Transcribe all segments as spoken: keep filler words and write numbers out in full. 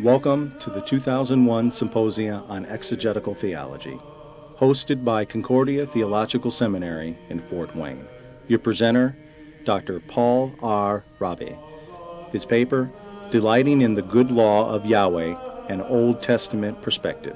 Welcome to the two thousand one Symposia on Exegetical Theology, hosted by Concordia Theological Seminary in Fort Wayne. Your presenter, Doctor Paul R. Rabi. His paper, Delighting in the Good Law of Yahweh, an Old Testament Perspective.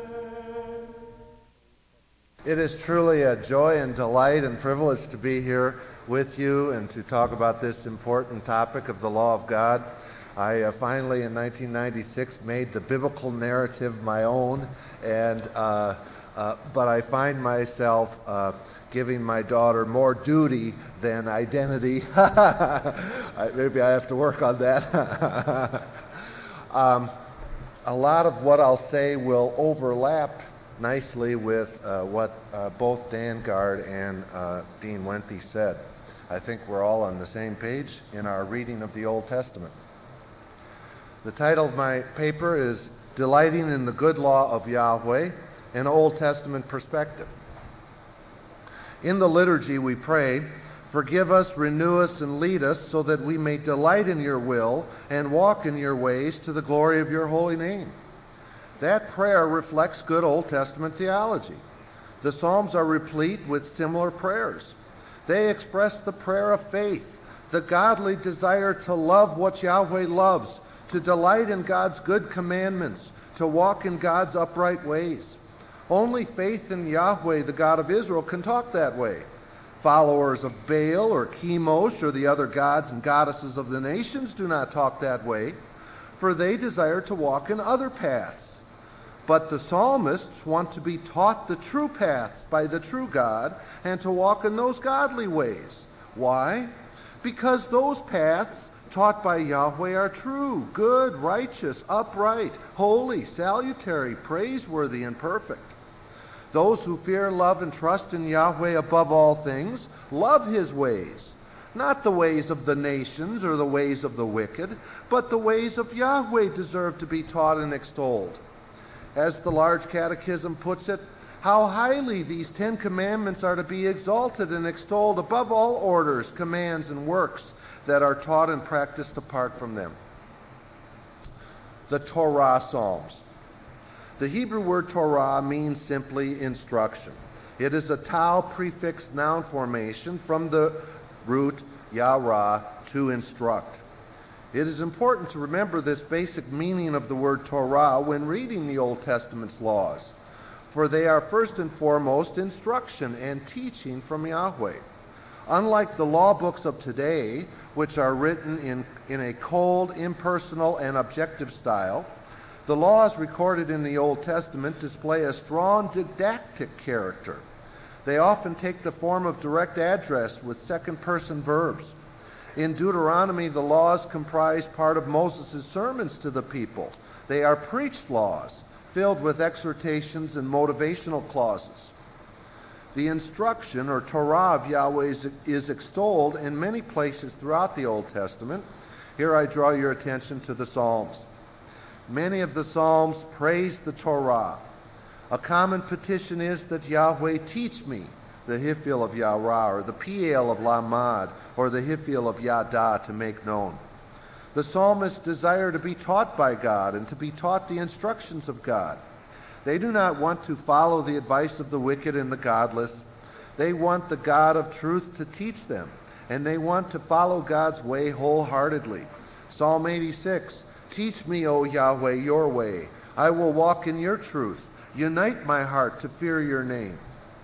It is truly a joy and delight and privilege to be here with you and to talk about this important topic of the law of God. I uh, finally, in nineteen ninety-six, made the biblical narrative my own, and uh, uh, but I find myself uh, giving my daughter more duty than identity. I, maybe I have to work on that. um, a lot of what I'll say will overlap nicely with uh, what uh, both Dan Gard and uh, Dean Wente said. I think we're all on the same page in our reading of the Old Testament. The title of my paper is Delighting in the Good Law of Yahweh, an Old Testament Perspective. In the liturgy we pray, "Forgive us, renew us, and lead us, so that we may delight in your will and walk in your ways to the glory of your holy name." That prayer reflects good Old Testament theology. The Psalms are replete with similar prayers. They express the prayer of faith, the godly desire to love what Yahweh loves, to delight in God's good commandments, to walk in God's upright ways. Only faith in Yahweh, the God of Israel, can talk that way. Followers of Baal or Chemosh or the other gods and goddesses of the nations do not talk that way, for they desire to walk in other paths. But the psalmists want to be taught the true paths by the true God and to walk in those godly ways. Why? Because those paths taught by Yahweh are true, good, righteous, upright, holy, salutary, praiseworthy, and perfect. Those who fear, love, and trust in Yahweh above all things love his ways, not the ways of the nations or the ways of the wicked, but the ways of Yahweh deserve to be taught and extolled. As the Large Catechism puts it, how highly these Ten Commandments are to be exalted and extolled above all orders, commands, and works that are taught and practiced apart from them. The Torah Psalms. The Hebrew word Torah means simply instruction. It is a tau prefixed noun formation from the root yara, to instruct. It is important to remember this basic meaning of the word Torah when reading the Old Testament's laws, for they are first and foremost instruction and teaching from Yahweh. Unlike the law books of today, which are written in, in a cold, impersonal, and objective style, the laws recorded in the Old Testament display a strong didactic character. They often take the form of direct address with second-person verbs. In Deuteronomy, the laws comprise part of Moses' sermons to the people. They are preached laws, filled with exhortations and motivational clauses. The instruction, or Torah of Yahweh, is, is extolled in many places throughout the Old Testament. Here I draw your attention to the Psalms. Many of the Psalms praise the Torah. A common petition is that Yahweh teach me the Hiphil of Yahra, or the Piel of Lamad, or the Hiphil of Yada to make known. The psalmists desire to be taught by God and to be taught the instructions of God. They do not want to follow the advice of the wicked and the godless. They want the God of truth to teach them, and they want to follow God's way wholeheartedly. Psalm eighty-six, "Teach me, O Yahweh, your way. I will walk in your truth. Unite my heart to fear your name."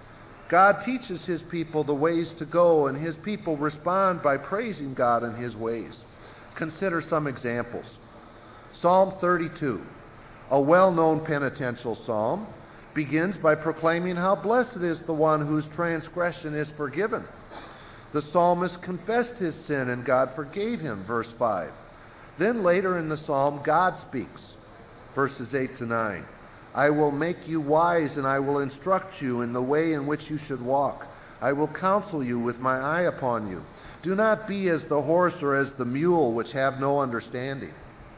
God teaches his people the ways to go, and his people respond by praising God and his ways. Consider some examples. Psalm thirty-two, a well-known penitential psalm, begins by proclaiming how blessed is the one whose transgression is forgiven. The psalmist confessed his sin and God forgave him, verse five. Then later in the psalm, God speaks, verses eight to nine. "I will make you wise and I will instruct you in the way in which you should walk. I will counsel you with my eye upon you. Do not be as the horse or as the mule, which have no understanding."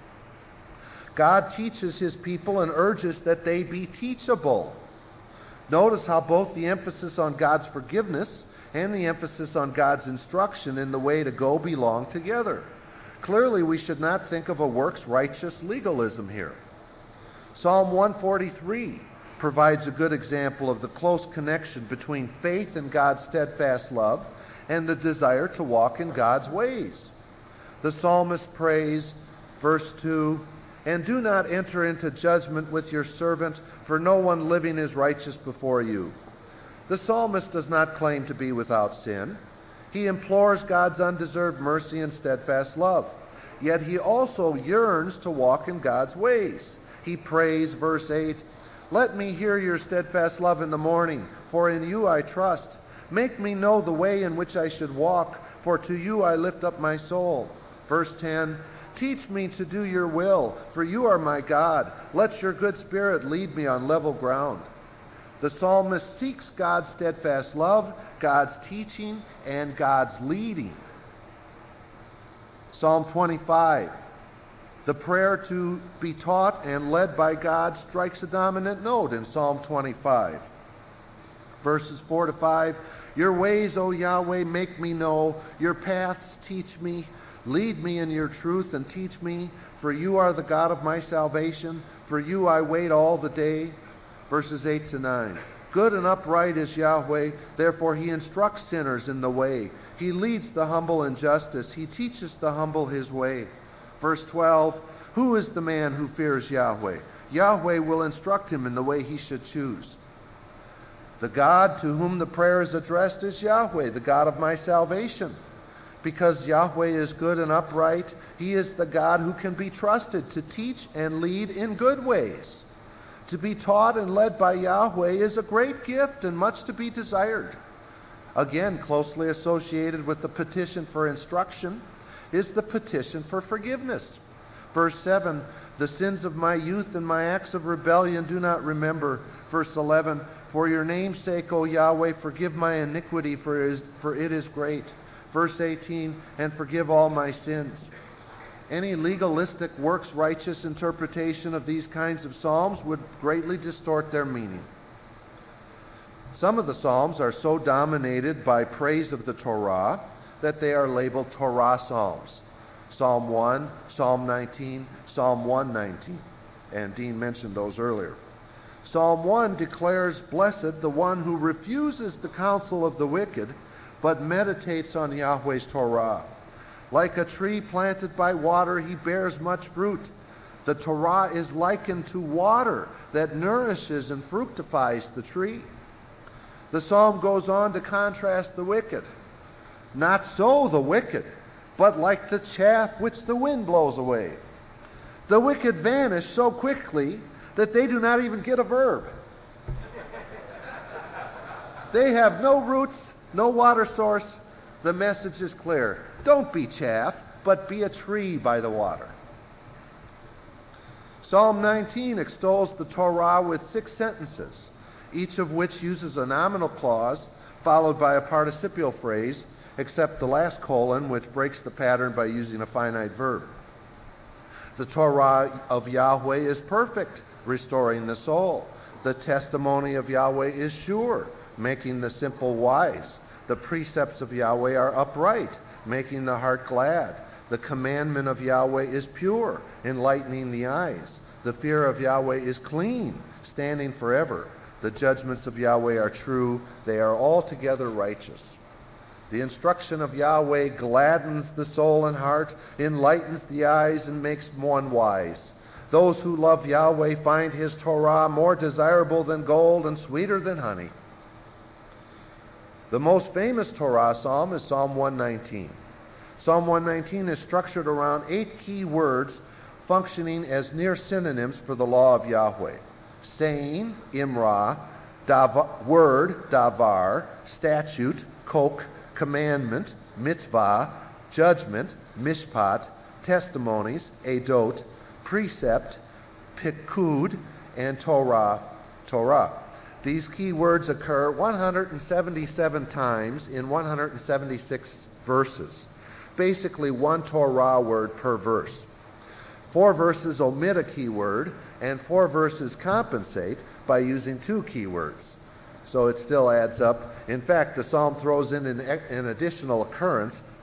God teaches his people and urges that they be teachable. Notice how both the emphasis on God's forgiveness and the emphasis on God's instruction in the way to go belong together. Clearly, we should not think of a works-righteous legalism here. Psalm one forty-three provides a good example of the close connection between faith in God's steadfast love and the desire to walk in God's ways. The psalmist prays, verse two, "And do not enter into judgment with your servant, for no one living is righteous before you." The psalmist does not claim to be without sin. He implores God's undeserved mercy and steadfast love. Yet he also yearns to walk in God's ways. He prays, verse eight, "Let me hear your steadfast love in the morning, for in you I trust. Make me know the way in which I should walk, for to you I lift up my soul." Verse ten, "Teach me to do your will, for you are my God. Let your good spirit lead me on level ground." The psalmist seeks God's steadfast love, God's teaching, and God's leading. Psalm twenty-five, the prayer to be taught and led by God strikes a dominant note in Psalm twenty-five. Verses four to five, "Your ways, O Yahweh, make me know. Your paths teach me. Lead me in your truth and teach me, for you are the God of my salvation. For you I wait all the day." Verses eight to nine, "Good and upright is Yahweh, therefore he instructs sinners in the way. He leads the humble in justice. He teaches the humble his way." Verse twelve, "Who is the man who fears Yahweh? Yahweh will instruct him in the way he should choose." The God to whom the prayer is addressed is Yahweh, the God of my salvation. Because Yahweh is good and upright, he is the God who can be trusted to teach and lead in good ways. To be taught and led by Yahweh is a great gift and much to be desired. Again, closely associated with the petition for instruction is the petition for forgiveness. Verse seven, "The sins of my youth and my acts of rebellion do not remember." Verse eleven, "For your name's sake, O Yahweh, forgive my iniquity, for it is, for it is great." Verse eighteen, "And forgive all my sins." Any legalistic, works-righteous interpretation of these kinds of psalms would greatly distort their meaning. Some of the psalms are so dominated by praise of the Torah that they are labeled Torah psalms. Psalm one, Psalm nineteen, Psalm one nineteen, and Dean mentioned those earlier. Psalm one declares, "Blessed the one who refuses the counsel of the wicked, but meditates on Yahweh's Torah. Like a tree planted by water, he bears much fruit." The Torah is likened to water that nourishes and fructifies the tree. The psalm goes on to contrast the wicked. "Not so the wicked, but like the chaff which the wind blows away. The wicked vanish so quickly that they do not even get a verb. They have no roots, no water source. The message is clear. Don't be chaff, but be a tree by the water." Psalm nineteen extols the Torah with six sentences, each of which uses a nominal clause followed by a participial phrase, except the last colon, which breaks the pattern by using a finite verb. The Torah of Yahweh is perfect, restoring the soul. The testimony of Yahweh is sure, making the simple wise. The precepts of Yahweh are upright, making the heart glad. The commandment of Yahweh is pure, enlightening the eyes. The fear of Yahweh is clean, standing forever. The judgments of Yahweh are true. They are altogether righteous. The instruction of Yahweh gladdens the soul and heart, enlightens the eyes, and makes one wise. Those who love Yahweh find his Torah more desirable than gold and sweeter than honey. The most famous Torah psalm is Psalm one nineteen. Psalm one nineteen is structured around eight key words functioning as near synonyms for the law of Yahweh. Saying, imra, dav- word, davar, statute, kok, commandment, mitzvah, judgment, mishpat, testimonies, edot, precept, pikud, and Torah, Torah. These key words occur one hundred seventy-seven times in one hundred seventy-six verses. Basically one Torah word per verse. Four verses omit a key word, and four verses compensate by using two key words. So it still adds up. In fact, the psalm throws in an, an additional occurrence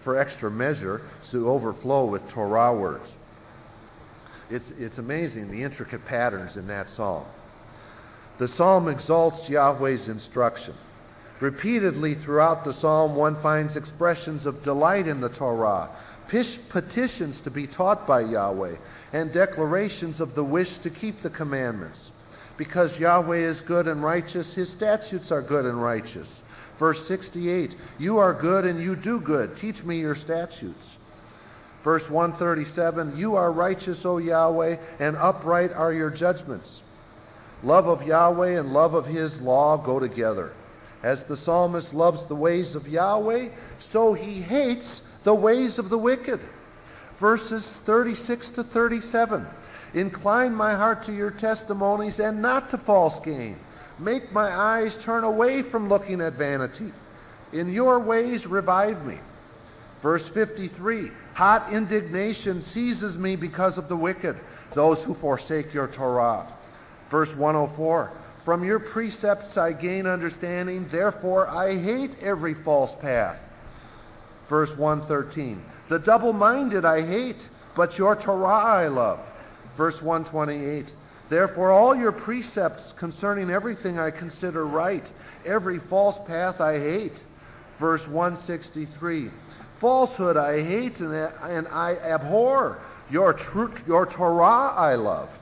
for extra measure to overflow with Torah words. It's, it's amazing the intricate patterns in that psalm. The psalm exalts Yahweh's instruction. Repeatedly throughout the psalm, one finds expressions of delight in the Torah, petitions to be taught by Yahweh, and declarations of the wish to keep the commandments. Because Yahweh is good and righteous, his statutes are good and righteous. Verse sixty-eight, you are good and you do good. Teach me your statutes. Verse one thirty-seven, you are righteous, O Yahweh, and upright are your judgments. Love of Yahweh and love of his law go together. As the psalmist loves the ways of Yahweh, so he hates the ways of the wicked. Verses thirty-six to thirty-seven, incline my heart to your testimonies and not to false gain. Make my eyes turn away from looking at vanity. In your ways revive me. Verse fifty-three, hot indignation seizes me because of the wicked, those who forsake your Torah. Verse one oh four, from your precepts I gain understanding, therefore I hate every false path. Verse one thirteen, the double-minded I hate, but your Torah I love. Verse one twenty-eight, therefore all your precepts concerning everything I consider right, every false path I hate. Verse one sixty-three, falsehood I hate and, and I abhor, your, tr- your Torah I love.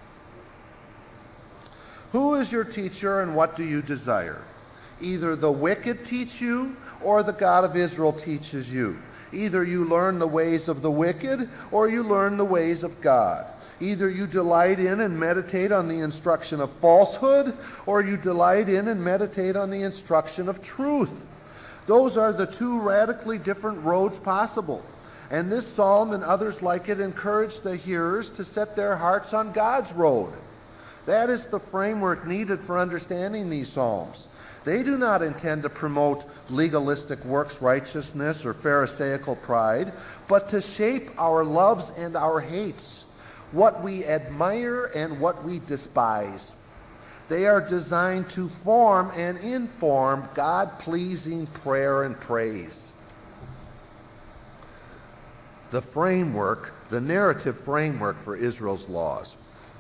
Who is your teacher and what do you desire? Either the wicked teach you or the God of Israel teaches you. Either you learn the ways of the wicked or you learn the ways of God. Either you delight in and meditate on the instruction of falsehood or you delight in and meditate on the instruction of truth. Those are the two radically different roads possible. And this psalm and others like it encourage the hearers to set their hearts on God's road. That is the framework needed for understanding these psalms. They do not intend to promote legalistic works righteousness or pharisaical pride, but to shape our loves and our hates, what we admire and what we despise. They are designed to form and inform God-pleasing prayer and praise. The framework, the narrative framework for Israel's laws.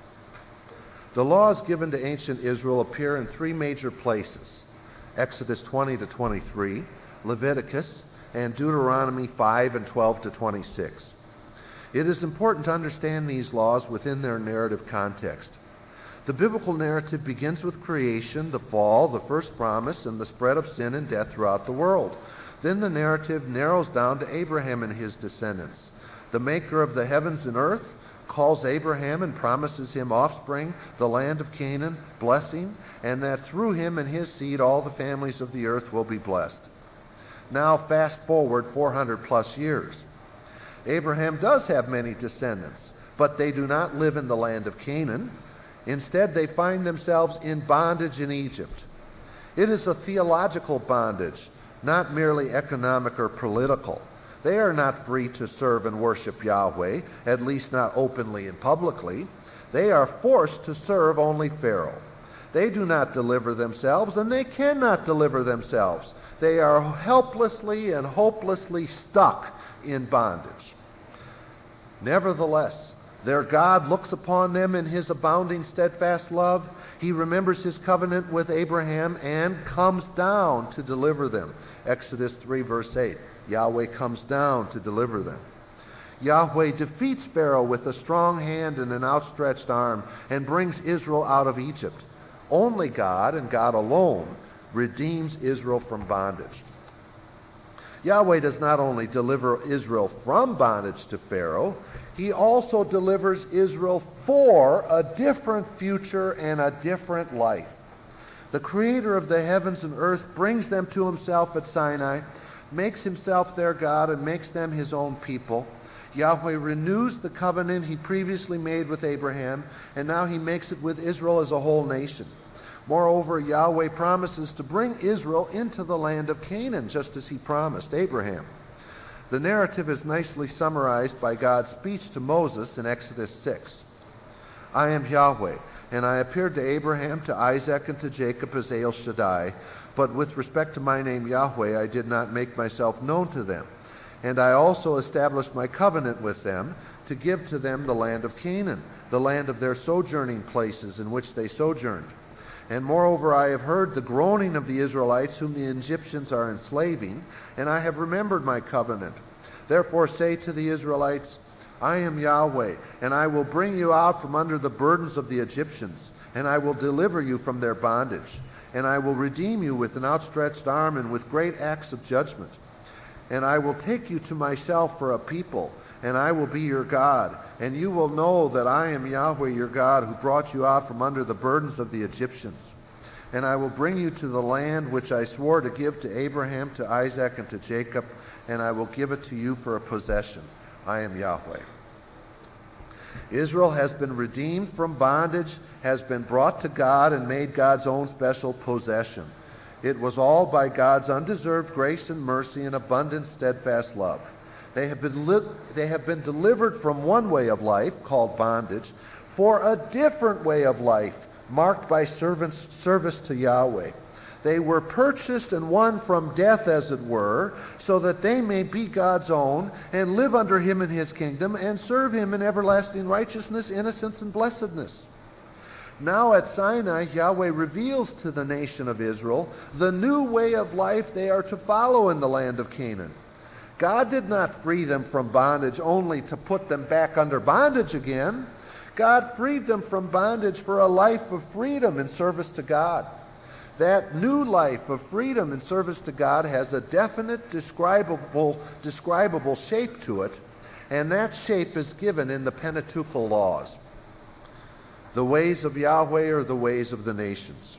The laws given to ancient Israel appear in three major places: Exodus twenty to twenty-three, Leviticus, and Deuteronomy five and twelve to twenty-six. It is important to understand these laws within their narrative context. The biblical narrative begins with creation, the fall, the first promise, and the spread of sin and death throughout the world. Then the narrative narrows down to Abraham and his descendants. The maker of the heavens and earth calls Abraham and promises him offspring, the land of Canaan, blessing, and that through him and his seed all the families of the earth will be blessed. Now fast forward four hundred plus years. Abraham does have many descendants, but they do not live in the land of Canaan. Instead, they find themselves in bondage in Egypt. It is a theological bondage, not merely economic or political. They are not free to serve and worship Yahweh, at least not openly and publicly. They are forced to serve only Pharaoh. They do not deliver themselves, and they cannot deliver themselves. They are helplessly and hopelessly stuck in bondage. Nevertheless, their God looks upon them in his abounding steadfast love. He remembers his covenant with Abraham and comes down to deliver them. Exodus three, verse eight. Yahweh comes down to deliver them. Yahweh defeats Pharaoh with a strong hand and an outstretched arm and brings Israel out of Egypt. Only God and God alone redeems Israel from bondage. Yahweh does not only deliver Israel from bondage to Pharaoh, he also delivers Israel for a different future and a different life. The creator of the heavens and earth brings them to himself at Sinai, makes himself their God, and makes them his own people. Yahweh renews the covenant he previously made with Abraham, and now he makes it with Israel as a whole nation. Moreover, Yahweh promises to bring Israel into the land of Canaan, just as he promised Abraham. The narrative is nicely summarized by God's speech to Moses in Exodus six. I am Yahweh, and I appeared to Abraham, to Isaac, and to Jacob as El Shaddai, but with respect to my name Yahweh, I did not make myself known to them. And I also established my covenant with them to give to them the land of Canaan, the land of their sojourning places in which they sojourned. And moreover, I have heard the groaning of the Israelites whom the Egyptians are enslaving, and I have remembered my covenant. Therefore say to the Israelites, I am Yahweh, and I will bring you out from under the burdens of the Egyptians, and I will deliver you from their bondage. And I will redeem you with an outstretched arm and with great acts of judgment. And I will take you to myself for a people, and I will be your God. And you will know that I am Yahweh your God, who brought you out from under the burdens of the Egyptians. And I will bring you to the land which I swore to give to Abraham, to Isaac, and to Jacob, and I will give it to you for a possession. I am Yahweh. Israel has been redeemed from bondage, has been brought to God, and made God's own special possession. It was all by God's undeserved grace and mercy and abundant, steadfast love. They have been li- they have been delivered from one way of life, called bondage, for a different way of life, marked by servants, service to Yahweh. They were purchased and won from death, as it were, so that they may be God's own and live under him in his kingdom and serve him in everlasting righteousness, innocence, and blessedness. Now at Sinai, Yahweh reveals to the nation of Israel the new way of life they are to follow in the land of Canaan. God did not free them from bondage only to put them back under bondage again. God freed them from bondage for a life of freedom in service to God. That new life of freedom in service to God has a definite, describable, describable shape to it, and that shape is given in the Pentateuchal laws. The ways of Yahweh are the ways of the nations.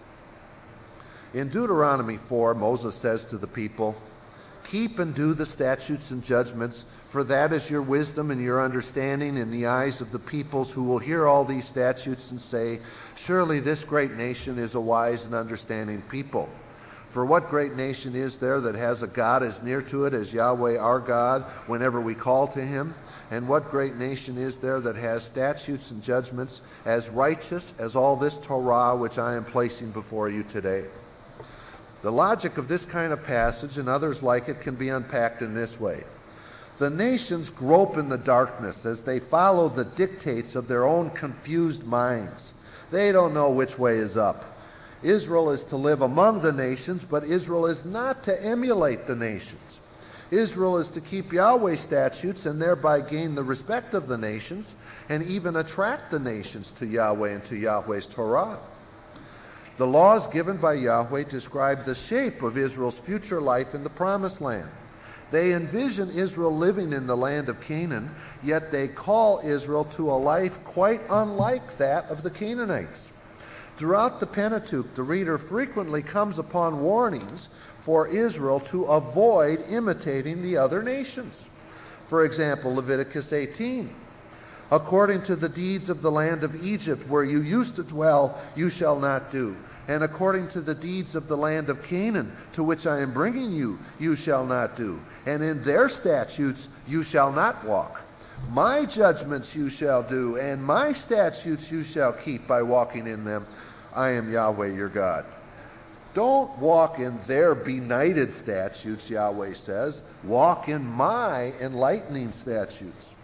In Deuteronomy four, Moses says to the people, keep and do the statutes and judgments, for that is your wisdom and your understanding in the eyes of the peoples who will hear all these statutes and say, surely this great nation is a wise and understanding people. For what great nation is there that has a God as near to it as Yahweh our God whenever we call to him? And what great nation is there that has statutes and judgments as righteous as all this Torah which I am placing before you today? The logic of this kind of passage and others like it can be unpacked in this way. The nations grope in the darkness as they follow the dictates of their own confused minds. They don't know which way is up. Israel is to live among the nations, but Israel is not to emulate the nations. Israel is to keep Yahweh's statutes and thereby gain the respect of the nations and even attract the nations to Yahweh and to Yahweh's Torah. The laws given by Yahweh describe the shape of Israel's future life in the Promised Land. They envision Israel living in the land of Canaan, yet they call Israel to a life quite unlike that of the Canaanites. Throughout the Pentateuch, the reader frequently comes upon warnings for Israel to avoid imitating the other nations. For example, Leviticus eighteen. According to the deeds of the land of Egypt, where you used to dwell, you shall not do. And according to the deeds of the land of Canaan, to which I am bringing you, you shall not do. And in their statutes you shall not walk. My judgments you shall do, and my statutes you shall keep by walking in them. I am Yahweh your God. Don't walk in their benighted statutes, Yahweh says. Walk in my enlightening statutes.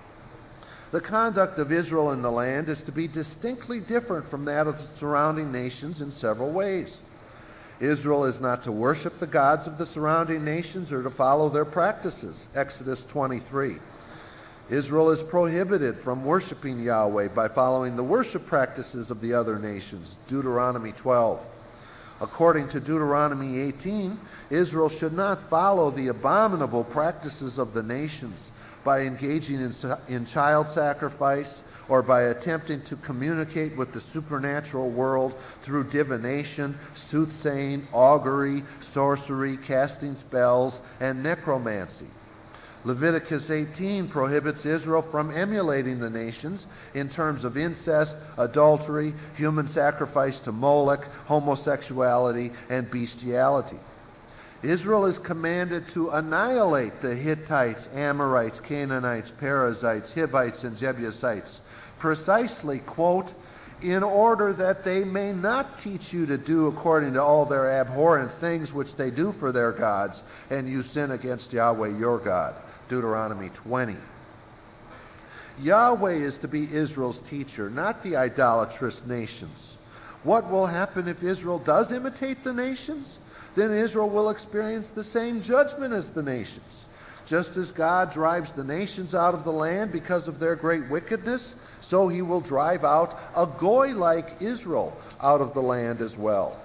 The conduct of Israel in the land is to be distinctly different from that of the surrounding nations in several ways. Israel is not to worship the gods of the surrounding nations or to follow their practices, Exodus twenty-three. Israel is prohibited from worshiping Yahweh by following the worship practices of the other nations, Deuteronomy twelve. According to Deuteronomy eighteen, Israel should not follow the abominable practices of the nations by engaging in, in child sacrifice or by attempting to communicate with the supernatural world through divination, soothsaying, augury, sorcery, casting spells, and necromancy. Leviticus eighteen prohibits Israel from emulating the nations in terms of incest, adultery, human sacrifice to Molech, homosexuality, and bestiality. Israel is commanded to annihilate the Hittites, Amorites, Canaanites, Perizzites, Hivites, and Jebusites, precisely, quote, in order that they may not teach you to do according to all their abhorrent things which they do for their gods, and you sin against Yahweh your God. Deuteronomy twenty. Yahweh is to be Israel's teacher, not the idolatrous nations. What will happen if Israel does imitate the nations? Then Israel will experience the same judgment as the nations. Just as God drives the nations out of the land because of their great wickedness, so he will drive out a goy like Israel out of the land as well.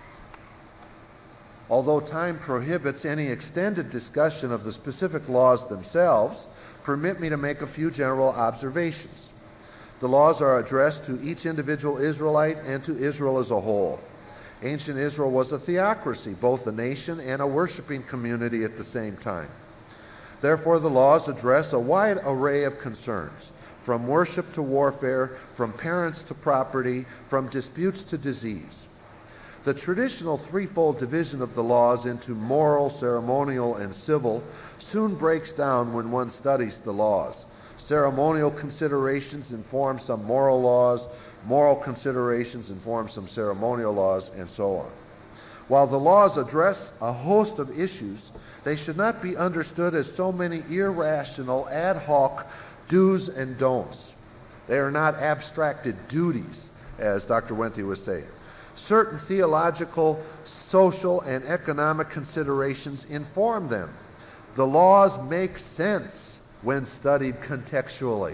Although time prohibits any extended discussion of the specific laws themselves, permit me to make a few general observations. The laws are addressed to each individual Israelite and to Israel as a whole. Ancient Israel was a theocracy, both a nation and a worshiping community at the same time. Therefore, the laws address a wide array of concerns, from worship to warfare, from parents to property, from disputes to disease. The traditional threefold division of the laws into moral, ceremonial, and civil soon breaks down when one studies the laws. Ceremonial considerations inform some moral laws, moral considerations inform some ceremonial laws, and so on. While the laws address a host of issues, they should not be understood as so many irrational, ad hoc do's and don'ts. They are not abstracted duties, as Doctor Wenthe was saying. Certain theological, social, and economic considerations inform them. The laws make sense when studied contextually.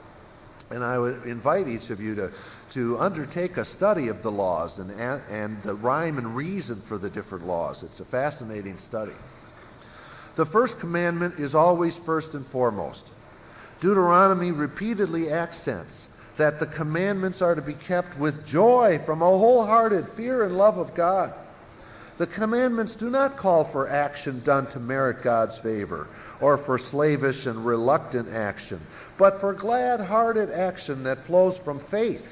And I would invite each of you to, to undertake a study of the laws and, and the rhyme and reason for the different laws. It's a fascinating study. The first commandment is always first and foremost. Deuteronomy repeatedly accents that the commandments are to be kept with joy from a wholehearted fear and love of God. The commandments do not call for action done to merit God's favor or for slavish and reluctant action, but for glad-hearted action that flows from faith.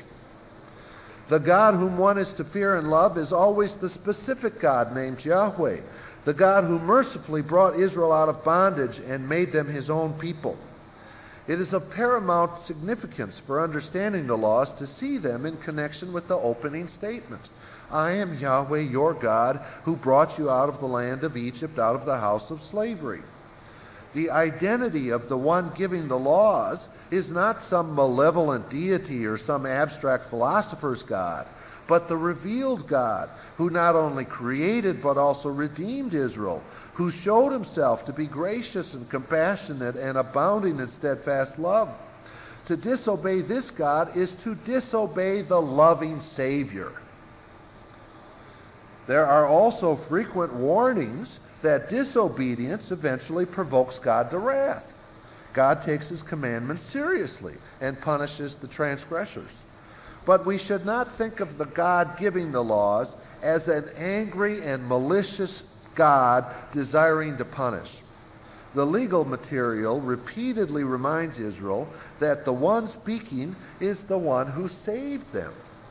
The God whom one is to fear and love is always the specific God named Yahweh, the God who mercifully brought Israel out of bondage and made them his own people. It is of paramount significance for understanding the laws to see them in connection with the opening statement. I am Yahweh your God, who brought you out of the land of Egypt, out of the house of slavery. The identity of the one giving the laws is not some malevolent deity or some abstract philosopher's God, but the revealed God, who not only created but also redeemed Israel, who showed himself to be gracious and compassionate and abounding in steadfast love. To disobey this God is to disobey the loving Savior. There are also frequent warnings that disobedience eventually provokes God to wrath. God takes his commandments seriously and punishes the transgressors. But we should not think of the God giving the laws as an angry and malicious God desiring to punish. The legal material repeatedly reminds Israel that the one speaking is the one who saved them.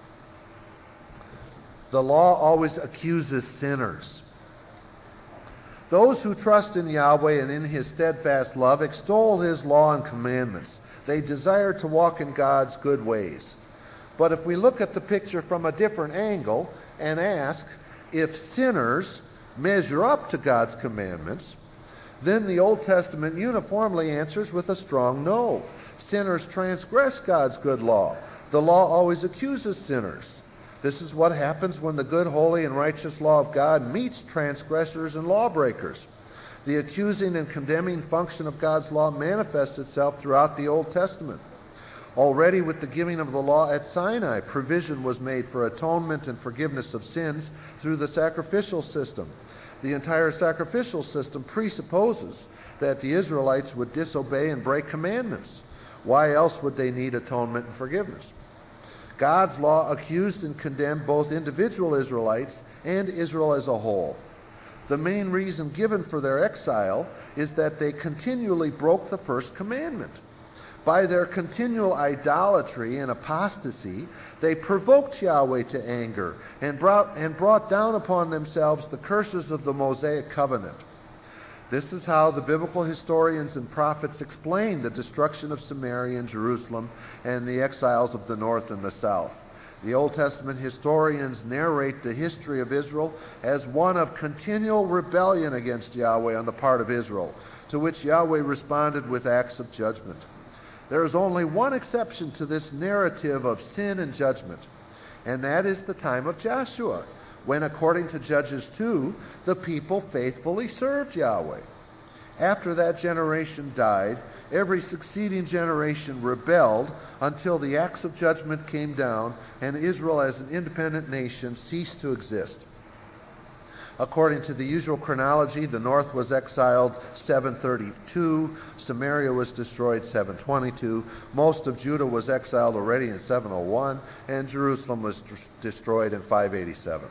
The law always accuses sinners. Those who trust in Yahweh and in his steadfast love extol his law and commandments. They desire to walk in God's good ways. But if we look at the picture from a different angle and ask if sinners measure up to God's commandments, then the Old Testament uniformly answers with a strong no. Sinners transgress God's good law. The law always accuses sinners. This is what happens when the good, holy, and righteous law of God meets transgressors and lawbreakers. The accusing and condemning function of God's law manifests itself throughout the Old Testament. Already with the giving of the law at Sinai, provision was made for atonement and forgiveness of sins through the sacrificial system. The entire sacrificial system presupposes that the Israelites would disobey and break commandments. Why else would they need atonement and forgiveness? God's law accused and condemned both individual Israelites and Israel as a whole. The main reason given for their exile is that they continually broke the first commandment. By their continual idolatry and apostasy, they provoked Yahweh to anger and brought, and brought down upon themselves the curses of the Mosaic covenant. This is how the biblical historians and prophets explain the destruction of Samaria and Jerusalem and the exiles of the north and the south. The Old Testament historians narrate the history of Israel as one of continual rebellion against Yahweh on the part of Israel, to which Yahweh responded with acts of judgment. There is only one exception to this narrative of sin and judgment, and that is the time of Joshua, when, according to Judges two, the people faithfully served Yahweh. After that generation died, every succeeding generation rebelled until the acts of judgment came down and Israel as an independent nation ceased to exist. According to the usual chronology, the north was exiled seven thirty-two, Samaria was destroyed seven twenty-two, most of Judah was exiled already in seven oh one, and Jerusalem was d- destroyed in five eighty-seven.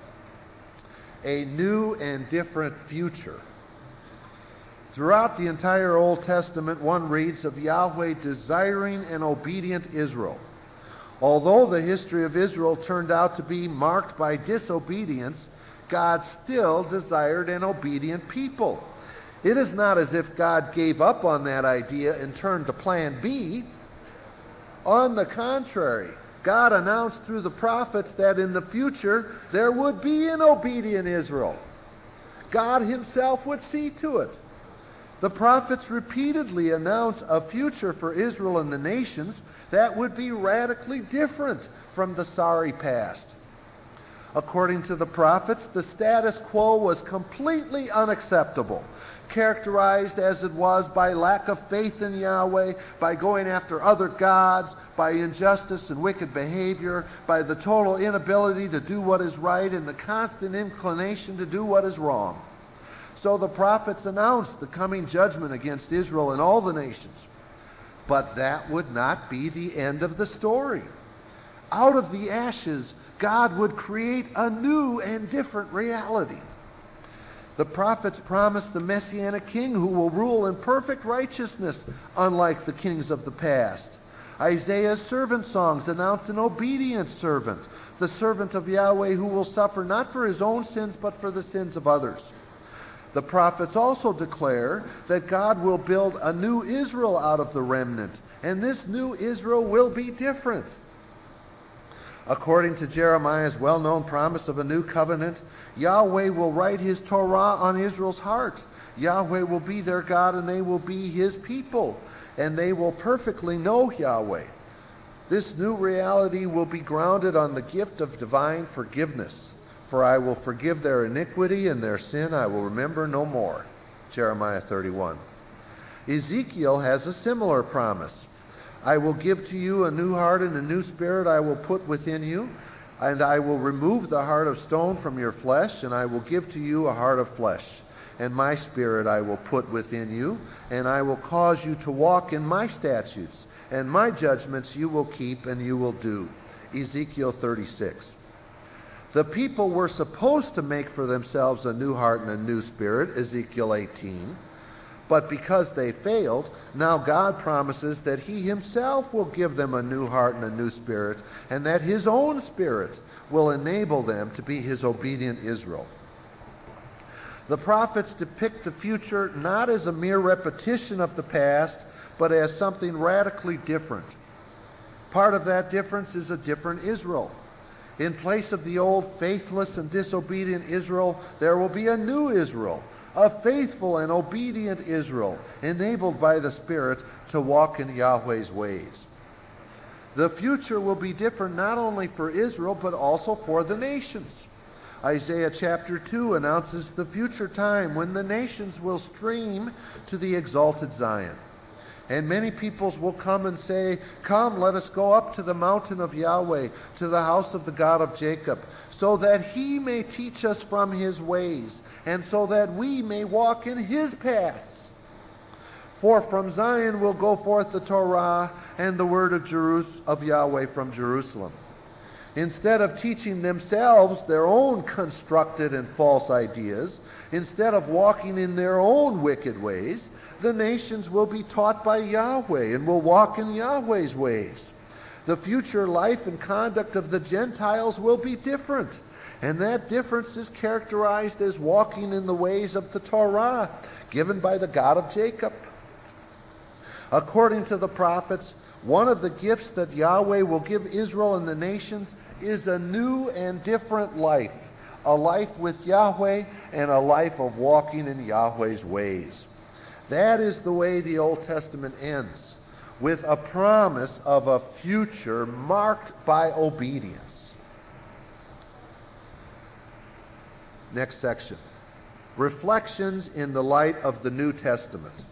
A new and different future. Throughout the entire Old Testament, one reads of Yahweh desiring an obedient Israel. Although the history of Israel turned out to be marked by disobedience, God still desired an obedient people. It is not as if God gave up on that idea and turned to plan B. On the contrary, God announced through the prophets that in the future there would be an obedient Israel. God himself would see to it. The prophets repeatedly announce a future for Israel and the nations that would be radically different from the sorry past. According to the prophets, the status quo was completely unacceptable, characterized as it was by lack of faith in Yahweh, by going after other gods, by injustice and wicked behavior, by the total inability to do what is right and the constant inclination to do what is wrong. So the prophets announced the coming judgment against Israel and all the nations. But that would not be the end of the story. Out of the ashes, God would create a new and different reality. The prophets promised the Messianic king who will rule in perfect righteousness, unlike the kings of the past. Isaiah's servant songs announce an obedient servant, the servant of Yahweh who will suffer not for his own sins but for the sins of others. The prophets also declare that God will build a new Israel out of the remnant, and this new Israel will be different. According to Jeremiah's well-known promise of a new covenant, Yahweh will write his Torah on Israel's heart. Yahweh will be their God and they will be his people, and they will perfectly know Yahweh. This new reality will be grounded on the gift of divine forgiveness. For I will forgive their iniquity and their sin I will remember no more. Jeremiah thirty-one. Ezekiel has a similar promise. I will give to you a new heart and a new spirit I will put within you, and I will remove the heart of stone from your flesh, and I will give to you a heart of flesh. And my spirit I will put within you, and I will cause you to walk in my statutes, and my judgments you will keep and you will do. Ezekiel thirty-six. The people were supposed to make for themselves a new heart and a new spirit, Ezekiel eighteen. But because they failed, now God promises that he himself will give them a new heart and a new spirit, and that his own spirit will enable them to be his obedient Israel. The prophets depict the future not as a mere repetition of the past, but as something radically different. Part of that difference is a different Israel. In place of the old faithless and disobedient Israel, there will be a new Israel, a faithful and obedient Israel, enabled by the Spirit to walk in Yahweh's ways. The future will be different not only for Israel, but also for the nations. Isaiah chapter two announces the future time when the nations will stream to the exalted Zion. And many peoples will come and say, "Come, let us go up to the mountain of Yahweh, to the house of the God of Jacob, so that he may teach us from his ways, and so that we may walk in his paths. For from Zion will go forth the Torah and the word of, Jerus- of Yahweh from Jerusalem." Instead of teaching themselves their own constructed and false ideas, instead of walking in their own wicked ways, the nations will be taught by Yahweh and will walk in Yahweh's ways. The future life and conduct of the Gentiles will be different, and that difference is characterized as walking in the ways of the Torah given by the God of Jacob. According to the prophets, One of the gifts that Yahweh will give Israel and the nations is a new and different life, a life with Yahweh and a life of walking in Yahweh's ways. That is the way the Old Testament ends, with a promise of a future marked by obedience. Next section. Reflections in the light of the New Testament.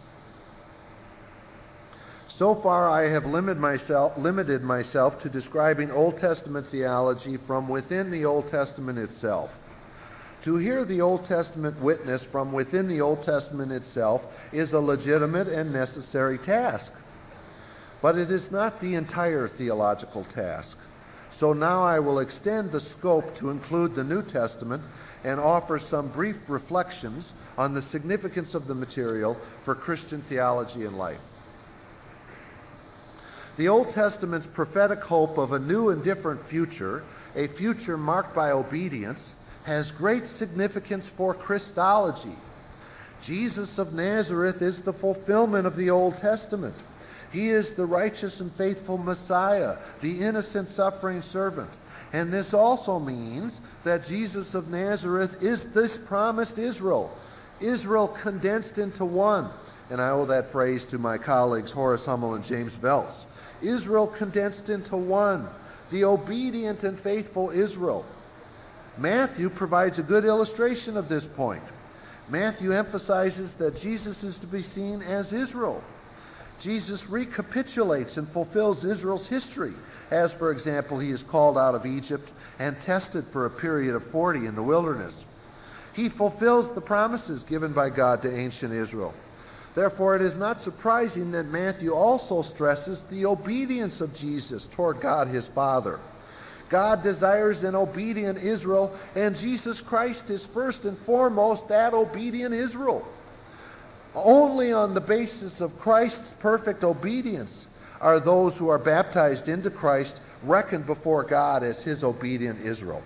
So far, I have limited myself, limited myself to describing Old Testament theology from within the Old Testament itself. To hear the Old Testament witness from within the Old Testament itself is a legitimate and necessary task. But it is not the entire theological task. So now I will extend the scope to include the New Testament and offer some brief reflections on the significance of the material for Christian theology and life. The Old Testament's prophetic hope of a new and different future, a future marked by obedience, has great significance for Christology. Jesus of Nazareth is the fulfillment of the Old Testament. He is the righteous and faithful Messiah, the innocent suffering servant. And this also means that Jesus of Nazareth is this promised Israel, Israel condensed into one. And I owe that phrase to my colleagues Horace Hummel and James Veltz. Israel condensed into one, the obedient and faithful Israel. Matthew provides a good illustration of this point. Matthew emphasizes that Jesus is to be seen as Israel. Jesus recapitulates and fulfills Israel's history, as, for example, he is called out of Egypt and tested for a period of forty in the wilderness. He fulfills the promises given by God to ancient Israel. Therefore, it is not surprising that Matthew also stresses the obedience of Jesus toward God his Father. God desires an obedient Israel, and Jesus Christ is first and foremost that obedient Israel. Only on the basis of Christ's perfect obedience are those who are baptized into Christ reckoned before God as his obedient Israel.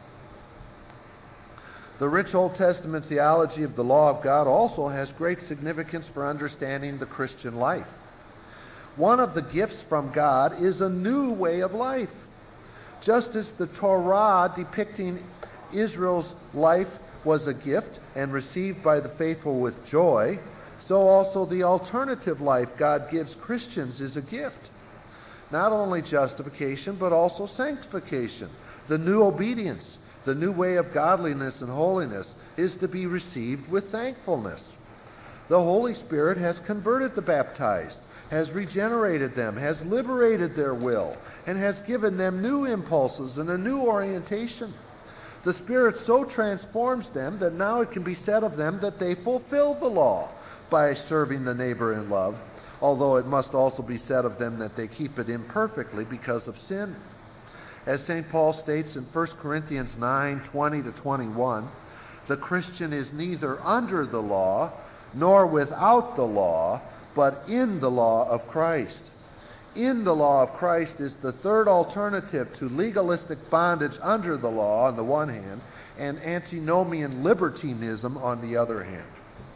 The rich Old Testament theology of the law of God also has great significance for understanding the Christian life. One of the gifts from God is a new way of life. Just as the Torah depicting Israel's life was a gift and received by the faithful with joy, so also the alternative life God gives Christians is a gift. Not only justification, but also sanctification. The new obedience, the new way of godliness and holiness, is to be received with thankfulness. The Holy Spirit has converted the baptized, has regenerated them, has liberated their will, and has given them new impulses and a new orientation. The Spirit so transforms them that now it can be said of them that they fulfill the law by serving the neighbor in love, although it must also be said of them that they keep it imperfectly because of sin. As Saint Paul states in First Corinthians nine, twenty to twenty-one, the Christian is neither under the law nor without the law, but in the law of Christ. In the law of Christ is the third alternative to legalistic bondage under the law on the one hand, and antinomian libertinism on the other hand.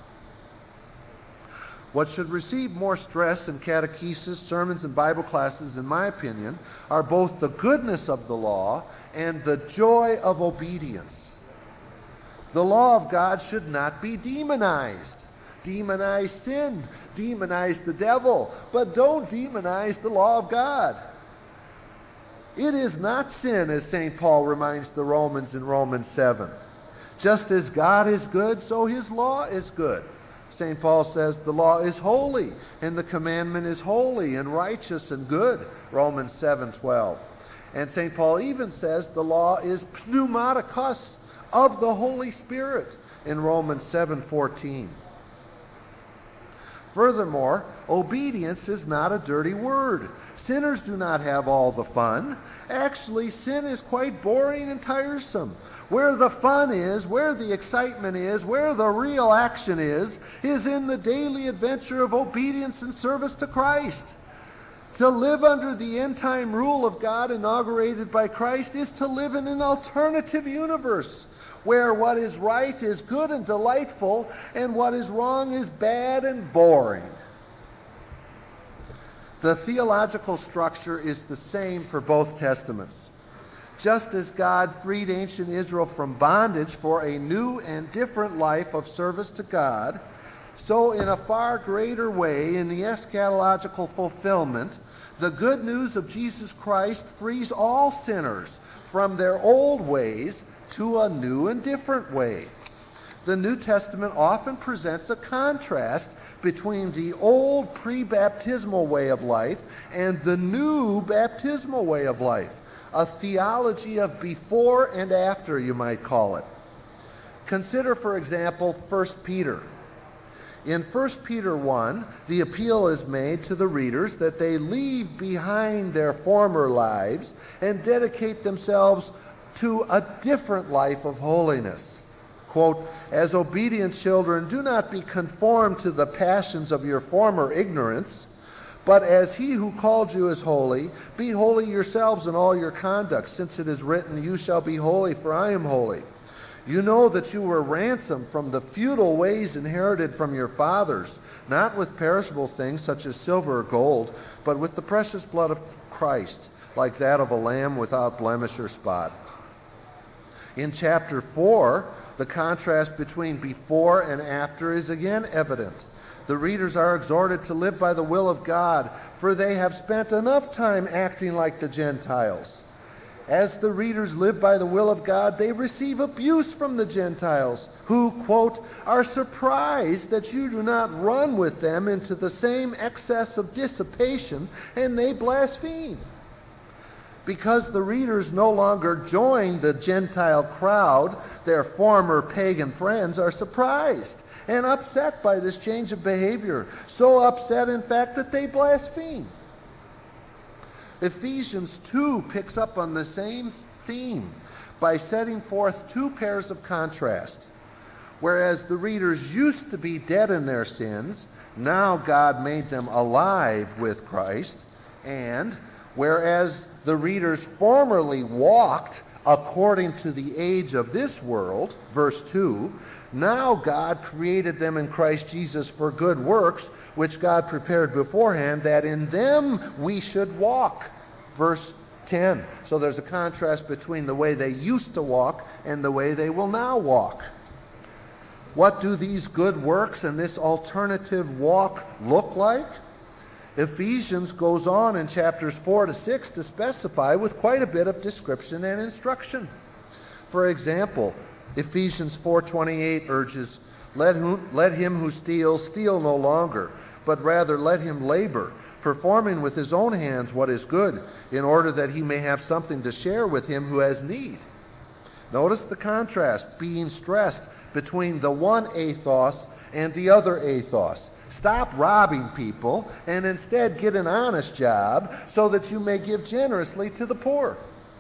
What should receive more stress in catechesis, sermons, and Bible classes, in my opinion, are both the goodness of the law and the joy of obedience. The law of God should not be demonized. Demonize sin, demonize the devil, but don't demonize the law of God. It is not sin, as Saint Paul reminds the Romans in Romans seven. Just as God is good, so his law is good. Saint Paul says the law is holy, and the commandment is holy and righteous and good, Romans seven twelve. And Saint Paul even says the law is pneumatikos, of the Holy Spirit, in Romans seven fourteen. Furthermore, obedience is not a dirty word. Sinners do not have all the fun. Actually, sin is quite boring and tiresome. Where the fun is, where the excitement is, where the real action is, is in the daily adventure of obedience and service to Christ. To live under the end-time rule of God inaugurated by Christ is to live in an alternative universe, where what is right is good and delightful, and what is wrong is bad and boring. The theological structure is the same for both testaments. Just as God freed ancient Israel from bondage for a new and different life of service to God, so in a far greater way in the eschatological fulfillment, the good news of Jesus Christ frees all sinners from their old ways to a new and different way. The New Testament often presents a contrast between the old pre-baptismal way of life and the new baptismal way of life, a theology of before and after, you might call it. Consider, for example, First Peter. In First Peter one, the appeal is made to the readers that they leave behind their former lives and dedicate themselves to a different life of holiness. Quote, "As obedient children, do not be conformed to the passions of your former ignorance, but as he who called you is holy, be holy yourselves in all your conduct, since it is written, 'You shall be holy, for I am holy.' You know that you were ransomed from the futile ways inherited from your fathers, not with perishable things such as silver or gold, but with the precious blood of Christ, like that of a lamb without blemish or spot." In chapter four, the contrast between before and after is again evident. The readers are exhorted to live by the will of God, for they have spent enough time acting like the Gentiles. As the readers live by the will of God, they receive abuse from the Gentiles, who, quote, "are surprised that you do not run with them into the same excess of dissipation, and they blaspheme." Because the readers no longer join the Gentile crowd, their former pagan friends are surprised and upset by this change of behavior, so upset, in fact, that they blaspheme. Ephesians two picks up on the same theme by setting forth two pairs of contrast. Whereas the readers used to be dead in their sins, now God made them alive with Christ. And whereas the readers formerly walked according to the age of this world, verse two, now God created them in Christ Jesus for good works, which God prepared beforehand, that in them we should walk. Verse ten. So there's a contrast between the way they used to walk and the way they will now walk. What do these good works and this alternative walk look like? Ephesians goes on in chapters four to six to specify with quite a bit of description and instruction. For example, Ephesians four twenty-eight urges, let, who, let him who steals steal no longer, but rather let him labor, performing with his own hands what is good, in order that he may have something to share with him who has need. Notice the contrast being stressed between the one ethos and the other ethos. Stop robbing people and instead get an honest job so that you may give generously to the poor.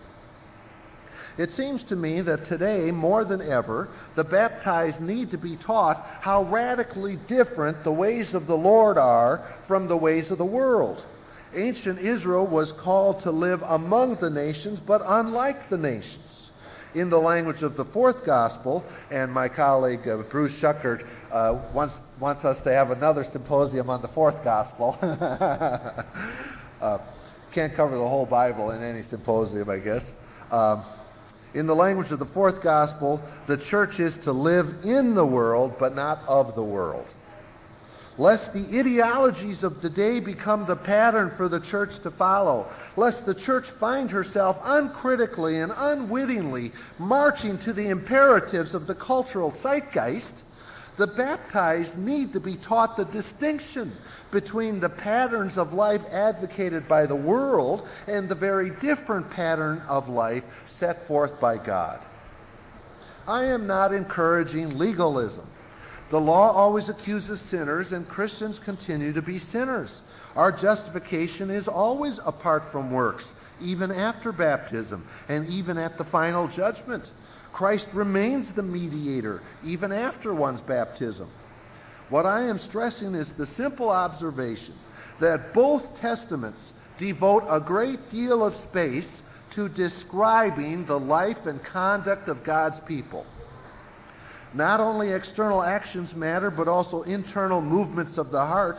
It seems to me that today, more than ever, the baptized need to be taught how radically different the ways of the Lord are from the ways of the world. Ancient Israel was called to live among the nations, but unlike the nations. In the language of the fourth gospel, and my colleague uh, Bruce Schuckert uh, wants, wants us to have another symposium on the fourth gospel. uh, can't cover the whole Bible in any symposium, I guess. Um, In the language of the fourth gospel, the church is to live in the world, but not of the world. Lest the ideologies of the day become the pattern for the church to follow, lest the church find herself uncritically and unwittingly marching to the imperatives of the cultural zeitgeist, the baptized need to be taught the distinction between the patterns of life advocated by the world and the very different pattern of life set forth by God. I am not encouraging legalism. The law always accuses sinners, and Christians continue to be sinners. Our justification is always apart from works, even after baptism and even at the final judgment. Christ remains the mediator even after one's baptism. What I am stressing is the simple observation that both testaments devote a great deal of space to describing the life and conduct of God's people. Not only external actions matter, but also internal movements of the heart.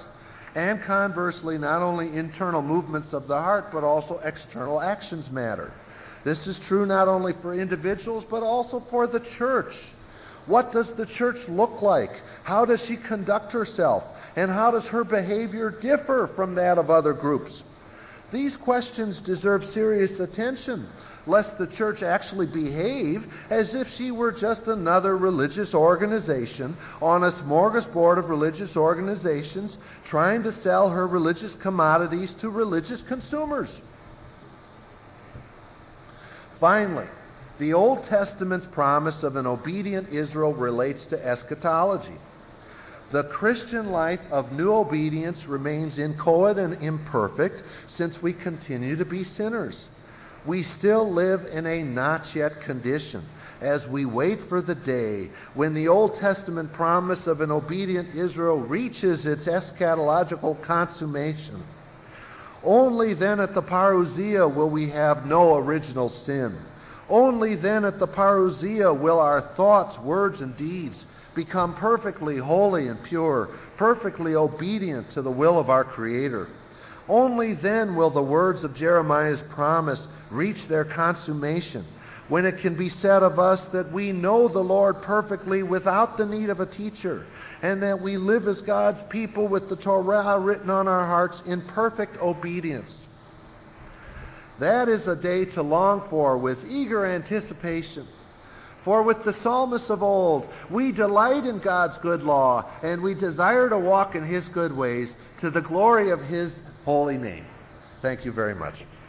And conversely, not only internal movements of the heart, but also external actions matter. This is true not only for individuals, but also for the church. What does the church look like? How does she conduct herself? And how does her behavior differ from that of other groups? These questions deserve serious attention, lest the church actually behave as if she were just another religious organization on a smorgasbord of religious organizations trying to sell her religious commodities to religious consumers. Finally, the Old Testament's promise of an obedient Israel relates to eschatology. The Christian life of new obedience remains inchoate and imperfect since we continue to be sinners. We still live in a not yet condition as we wait for the day when the Old Testament promise of an obedient Israel reaches its eschatological consummation. Only then at the parousia will we have no original sin. Only then at the parousia will our thoughts, words, and deeds become perfectly holy and pure, perfectly obedient to the will of our Creator. Only then will the words of Jeremiah's promise reach their consummation, when it can be said of us that we know the Lord perfectly without the need of a teacher, and that we live as God's people with the Torah written on our hearts in perfect obedience. That is a day to long for with eager anticipation. For with the psalmists of old, we delight in God's good law, and we desire to walk in His good ways to the glory of His holy name. Thank you very much.